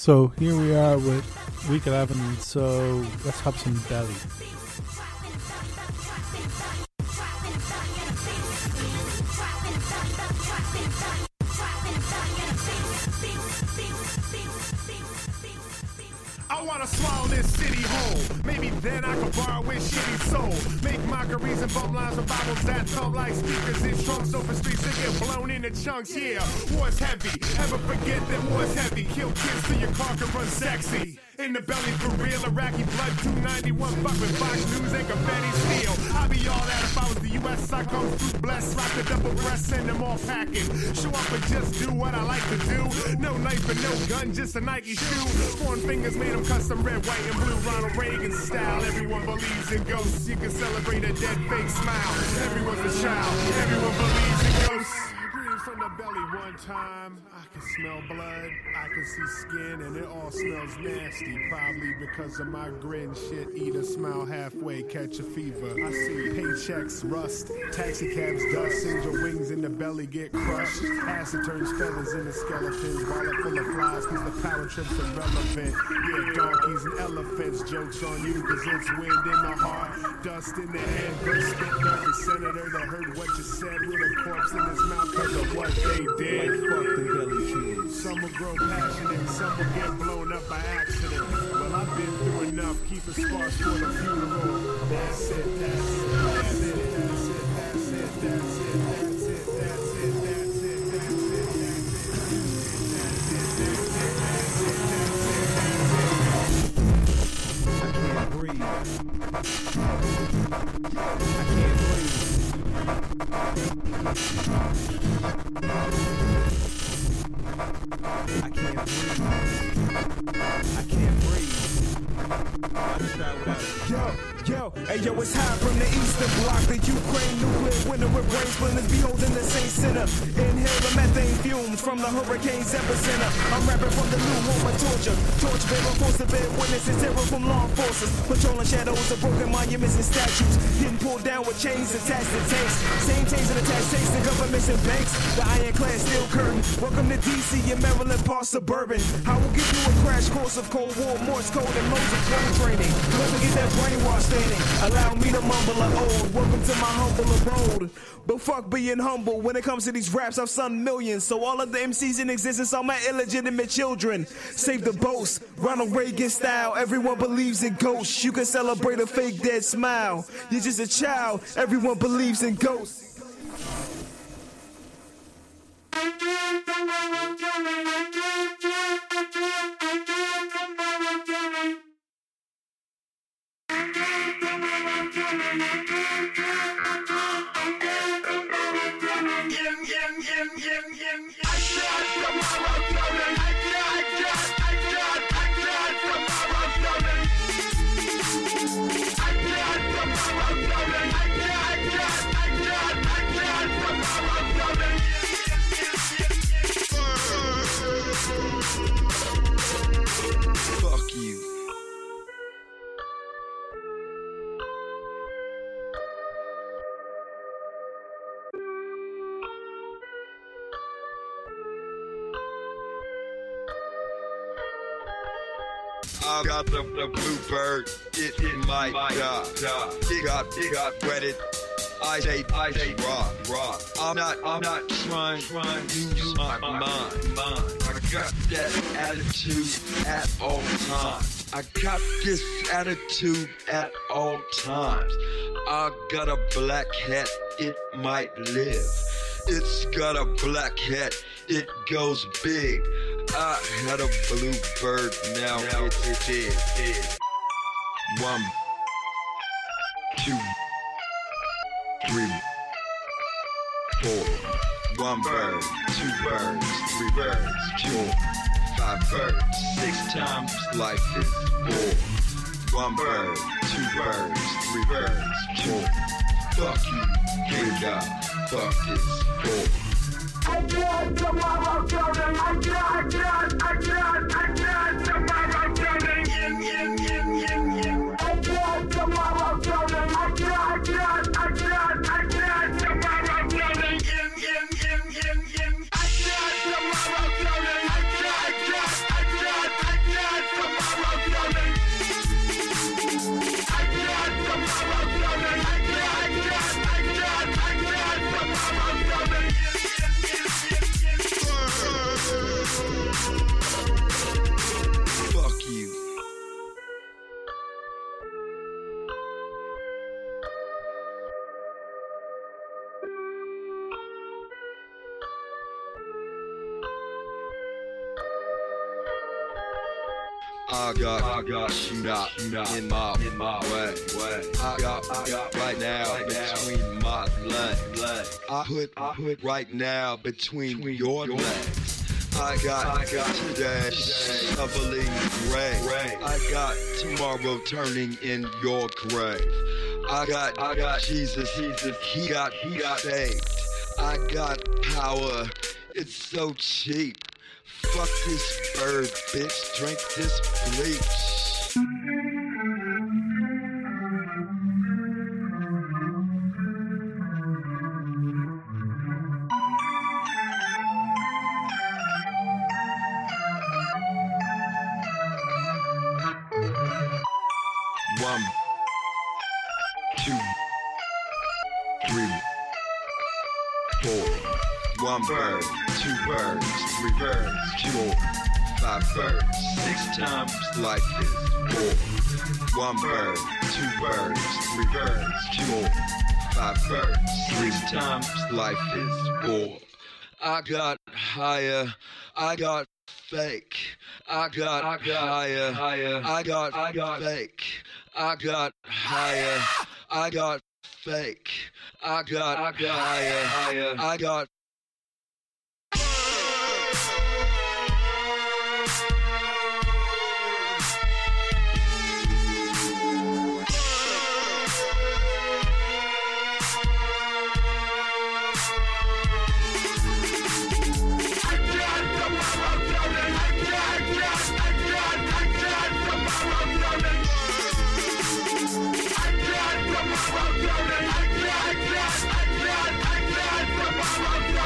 So here we are with week 11, so let's have some belly. I wanna swallow this city whole. Maybe then I can borrow its shitty soul. Make mockeries and bump lines with Bibles that thump like speakers in trunks over streets that get blown into chunks. Yeah, war's heavy. Ever forget that war's heavy? Kill kids till your car can run sexy. In the belly for real, Iraqi blood 291. Fuck with Fox News and confetti steel. I'd be all that if I was the U.S. I come through blessed. Rock the double breast, send them all packing. Show up and just do what I like to do. No knife and no gun, just a Nike shoe. Foreign fingers made them custom red, white, and blue. Ronald Reagan style. Everyone believes in ghosts. You can celebrate a dead fake smile. Everyone's a child. Everyone believes in ghosts. Greetings from the belly one time. I can smell blood. I can see skin, and it all smells nasty. Probably because of my grin. Shit, eat a smile halfway, catch a fever. I see paychecks rust. Taxi cabs dust. Angel wings in the belly get crushed. Acid turns feathers into skeletons. Wallet full of flies cause the power trip's irrelevant. Yeah, donkeys and elephants. Jokes on you cause it's wind in the heart. Dust in the head. Verse spit every senator that heard what you said with a corpse in his mouth cause of what they did. Like fuck the belly trees. Some will grow passionate. Some will get blown up by accident. Well, I've been through enough. Keep it sparse for the funeral. That's it, that's it, that's it, that's it, that's it, that's it, that's it, that's it, that's it, that's it, that's Yo, it's high from the eastern block. The Ukraine nuclear winter with brain splinters beholding the same center. Inhale the methane fumes from the hurricane's epicenter. I'm rapping from the new home of torture. Torch bearer, forced to bear witnesses, terror from law enforcers. Patrolling shadows of broken monuments and statues. Getting pulled down with chains attached to tanks. Same chains and attached tanks to governments and banks. The ironclad steel curtain. Welcome to DC and Maryland, Park Suburban. I will give you a crash course of Cold War, Morse code, and modes of code training. Don't forget that brainwash training. Allow me to mumble an ode. Welcome to my humble abode. But fuck being humble. When it comes to these raps, I've sung millions. So all of the MCs in existence are my illegitimate children. Save the boast. Ronald Reagan style. Everyone believes in ghosts. You can celebrate a fake dead smile. You're just a child. Everyone believes in ghosts. Fuck you. I got the bluebird, it might die. It got wetted. I say rock. I'm not trying to use my mind. I got that attitude at all times. I got this attitude at all times. I got a black hat, it might live. It's got a black hat, it goes big. I had a bluebird, now it's dead. 1, 2, 3, 4. 1 bird, 2 birds, 3 birds, 4, 5 birds. 6 times life is 4. 1 bird, 2 birds, 3 birds, 4. Fuck you, good God, fuck this 4. I can't tomorrow coming. I can't tomorrow coming. I can't tomorrow coming. I can't tomorrow coming. I can't tomorrow coming. I got you not in my way. I got right now between my legs. I put right now between your legs. I got today shoveling gray. I got tomorrow turning in your grave. I got Jesus, he got saved. I got power, it's so cheap. Fuck this bird, bitch, drink this bleach. One, two, three, four. One bird, two birds, three birds, 4, 5 birds, 6 times life is 4. One bird, two birds, three birds, 4, 5 birds, 6 times life is 4. I got higher, I got fake. I got higher, I got fake. I got higher, I got fake. I got higher, I got I got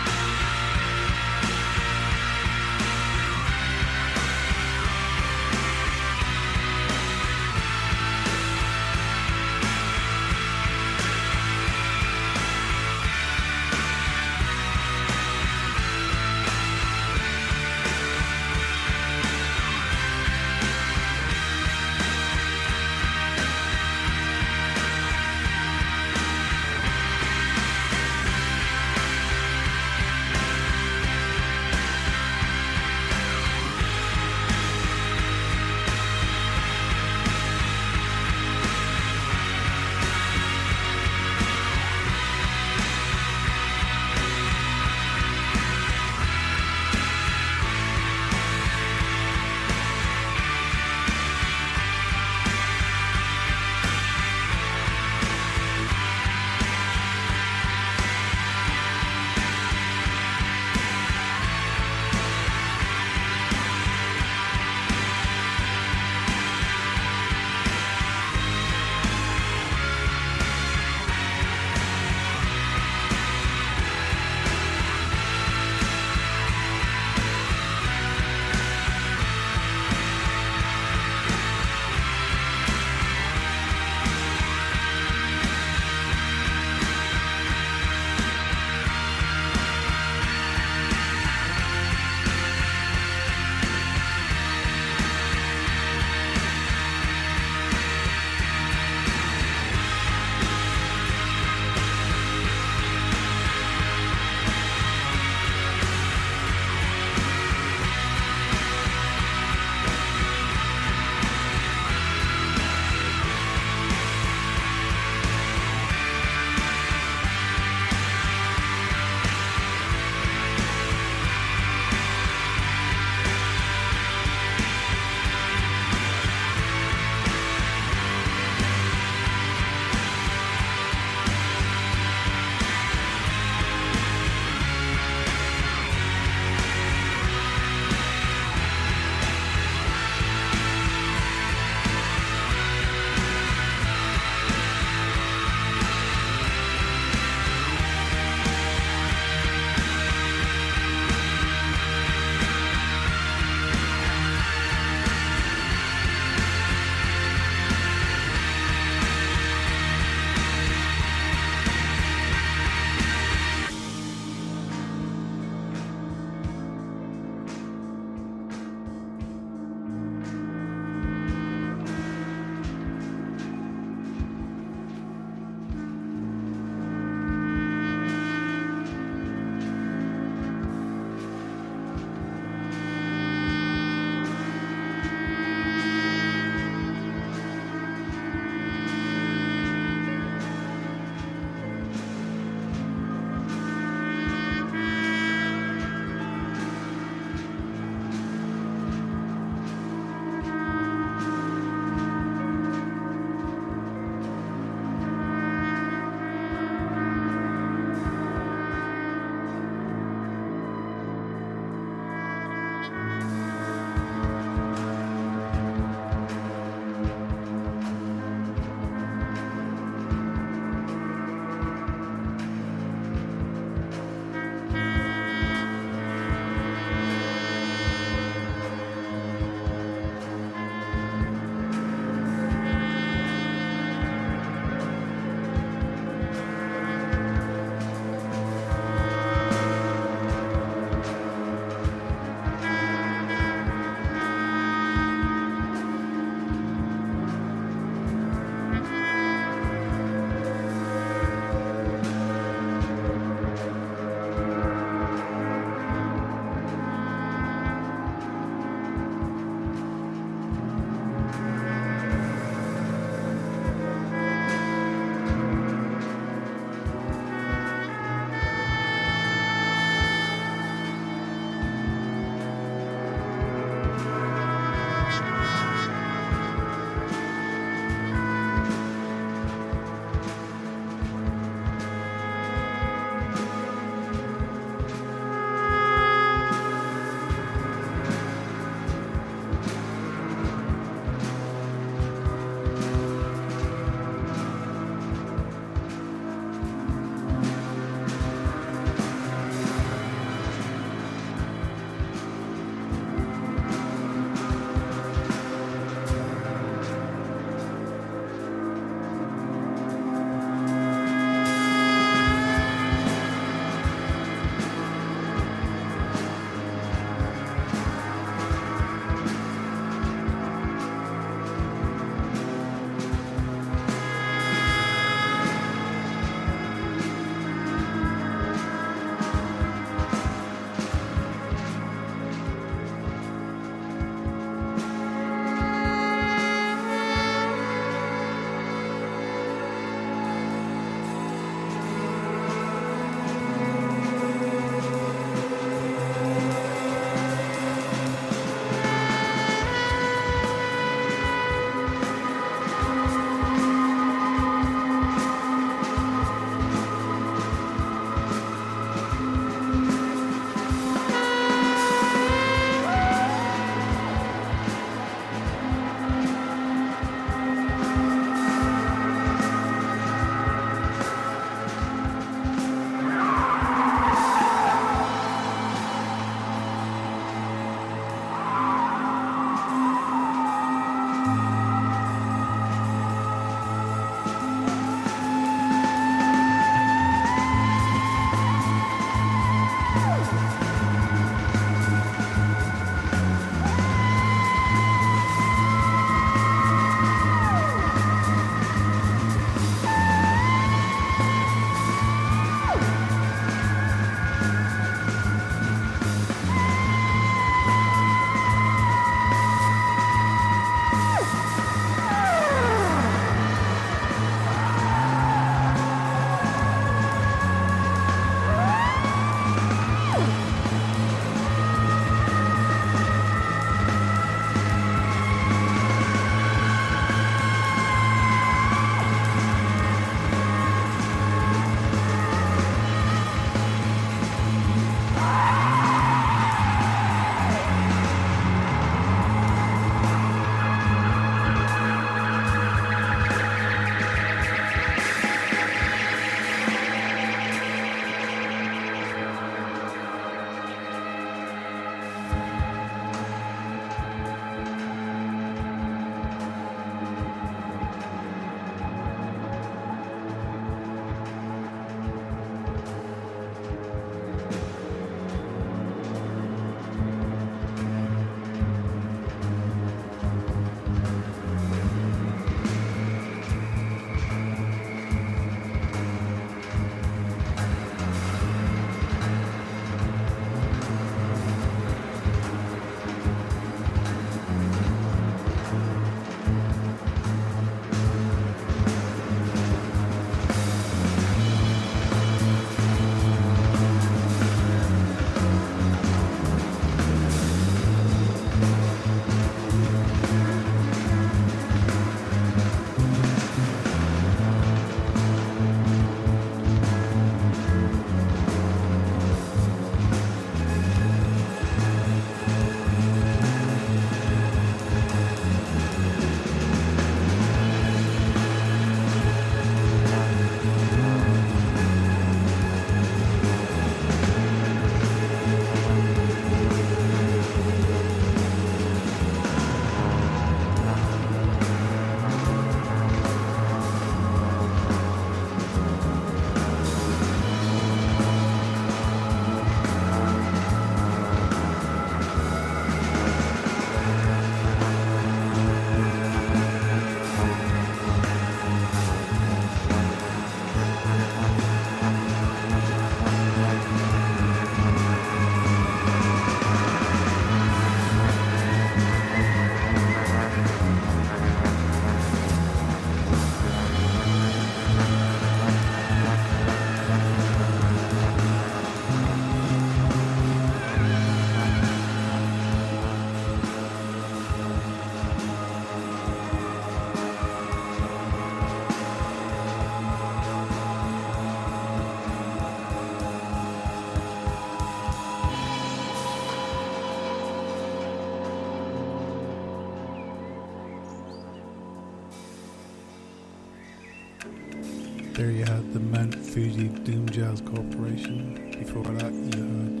There you had the Mount Fuji Doom Jazz Corporation. Before that you had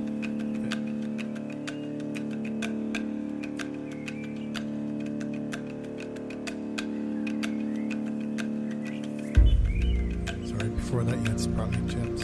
before that you had Sparkling Jets.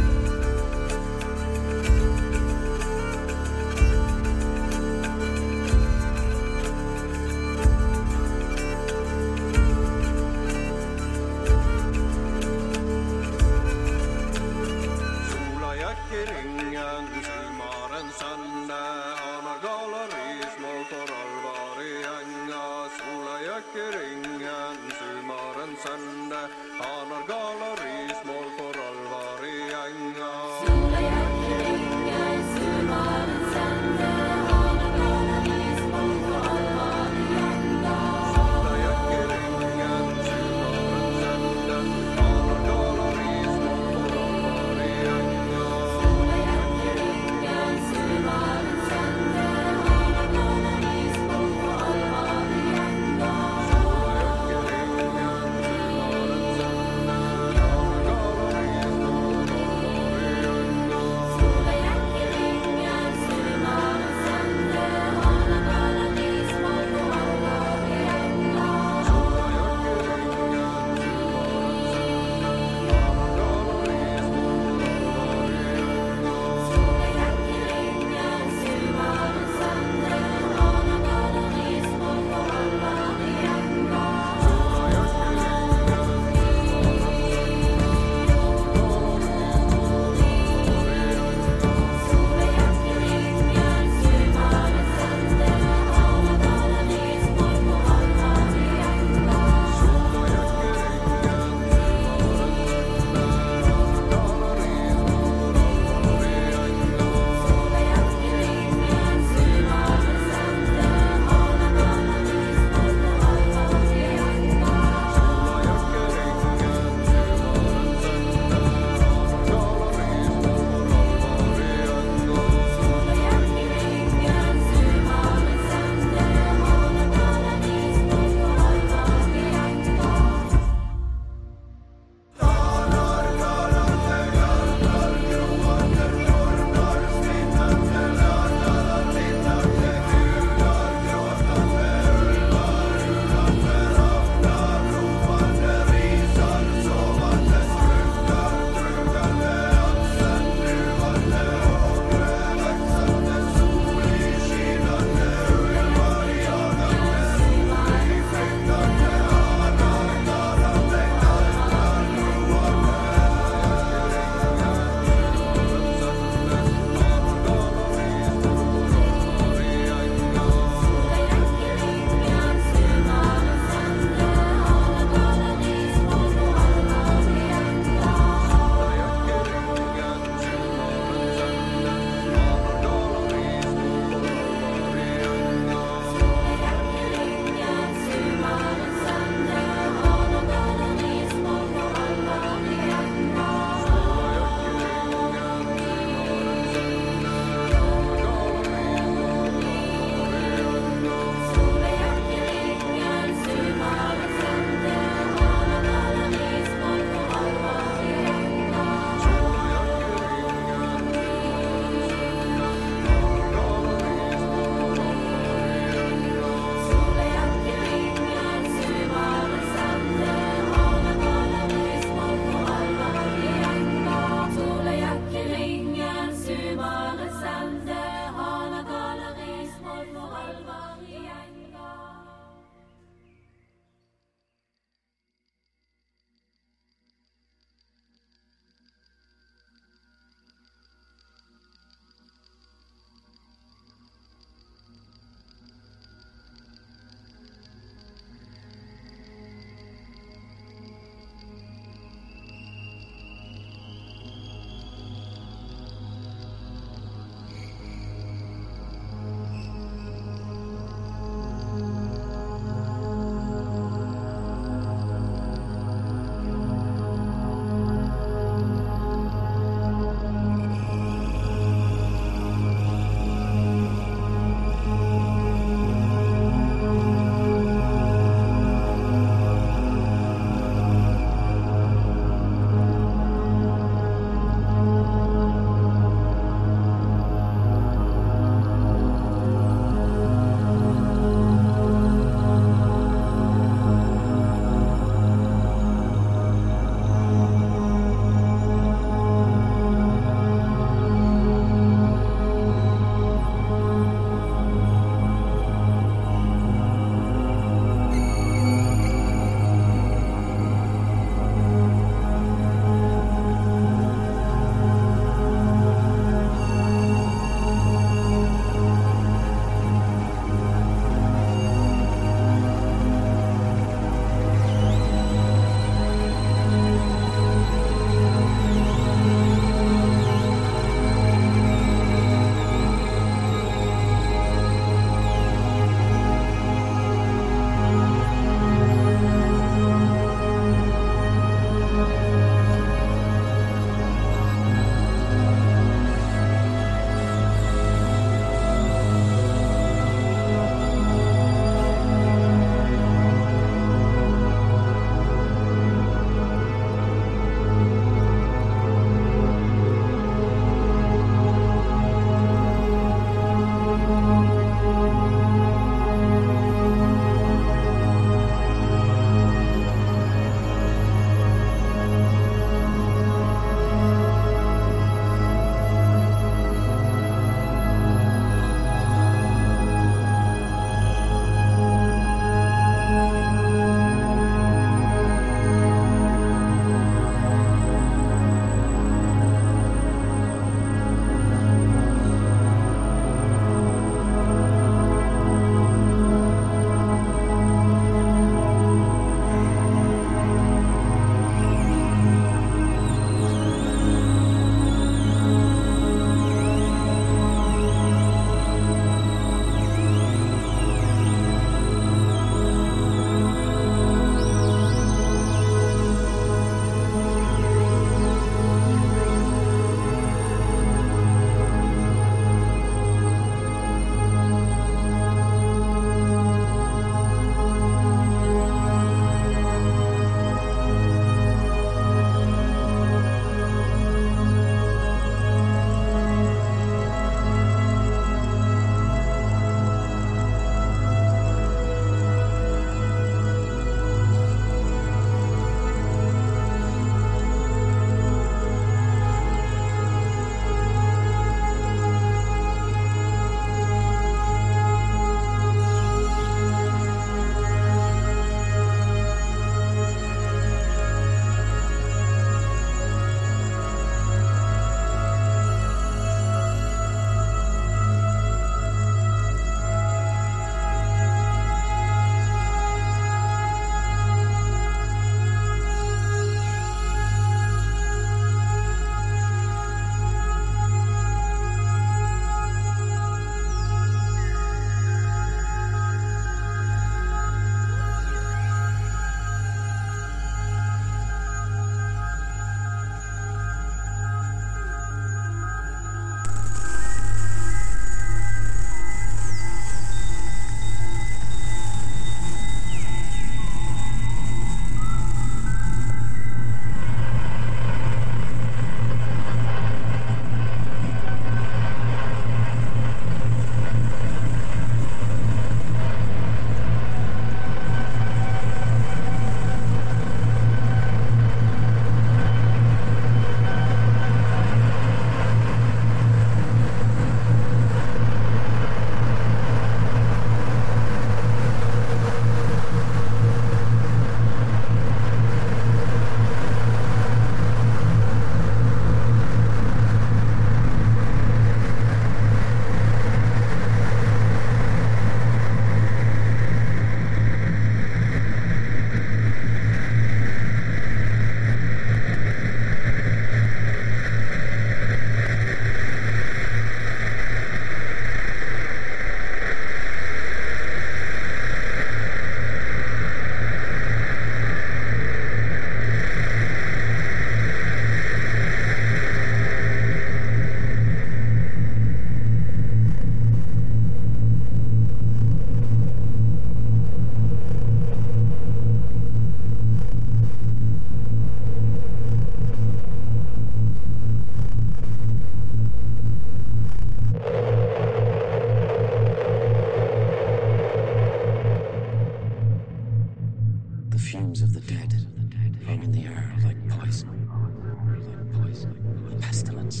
air like poison, pestilence.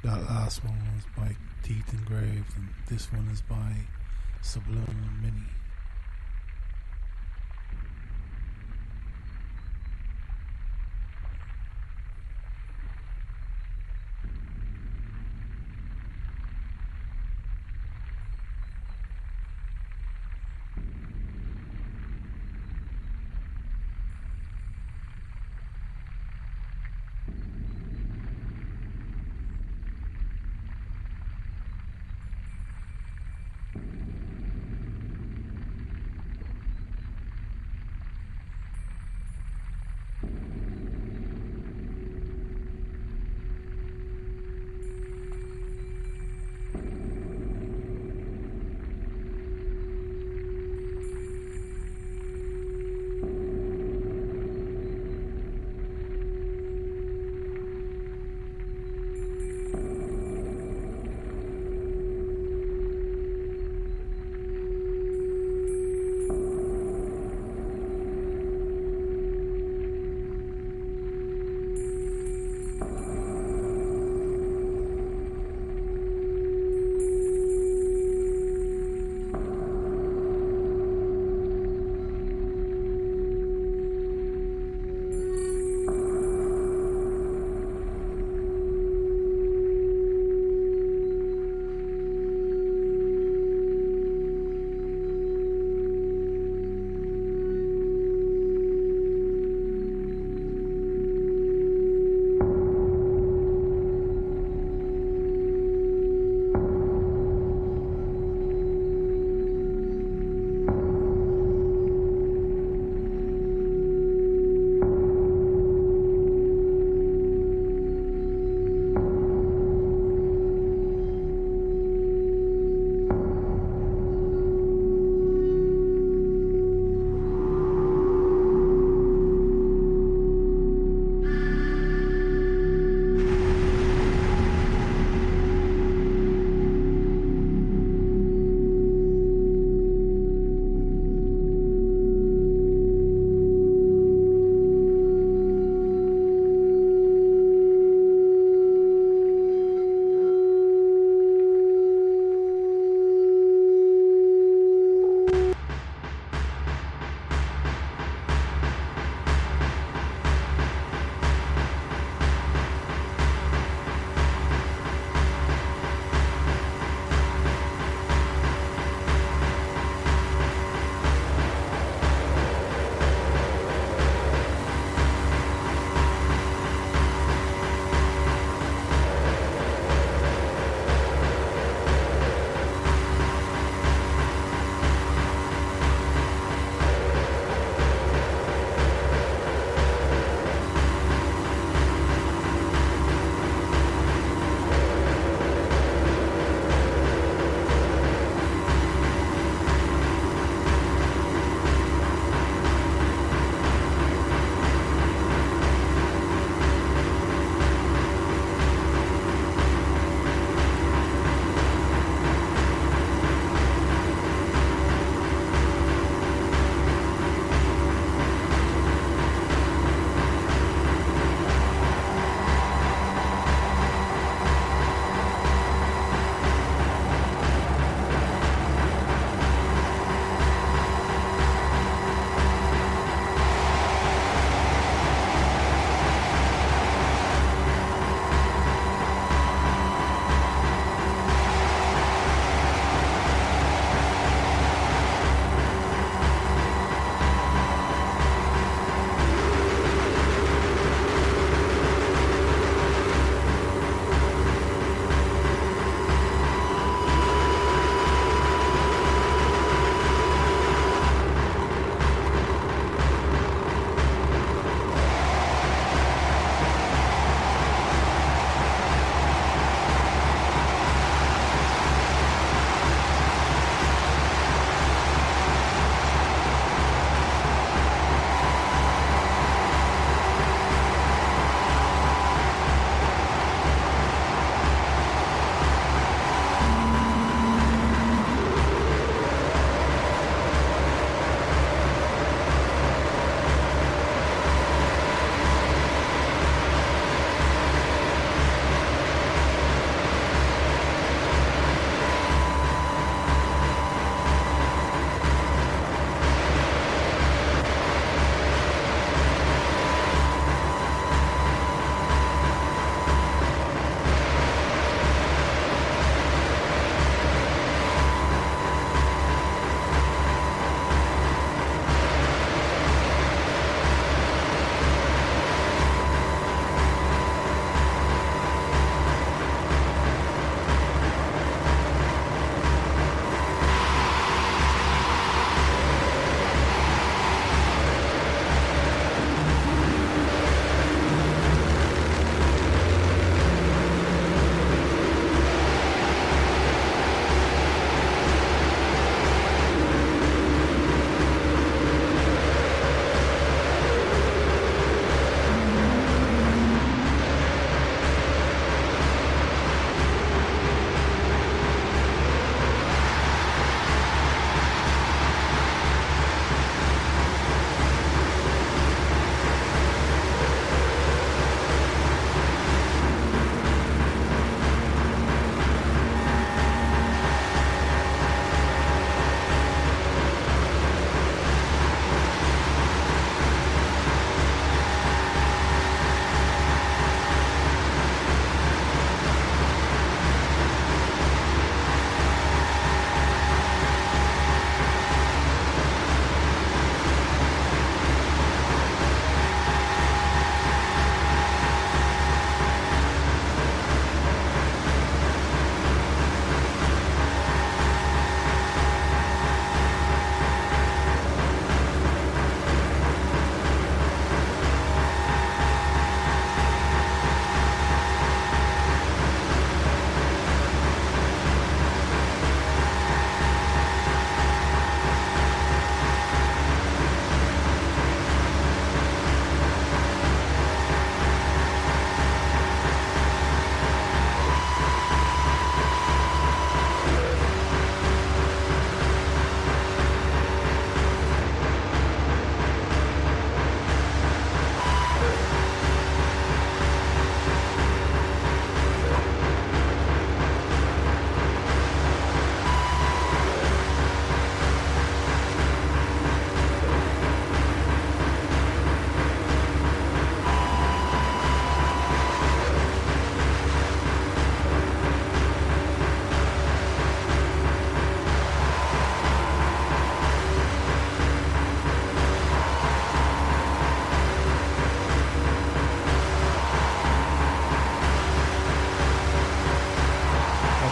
That last one was by Teeth Engraved, and this one is by Subliminal Mini.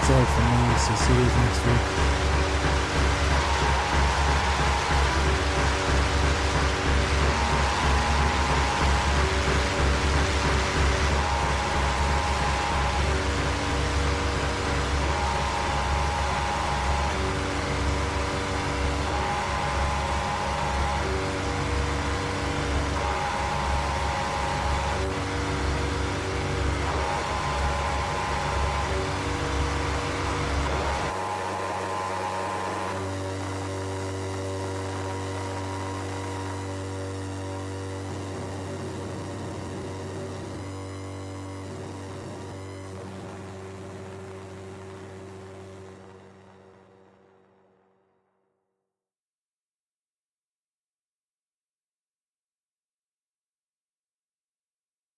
that's all from me. So see you next week.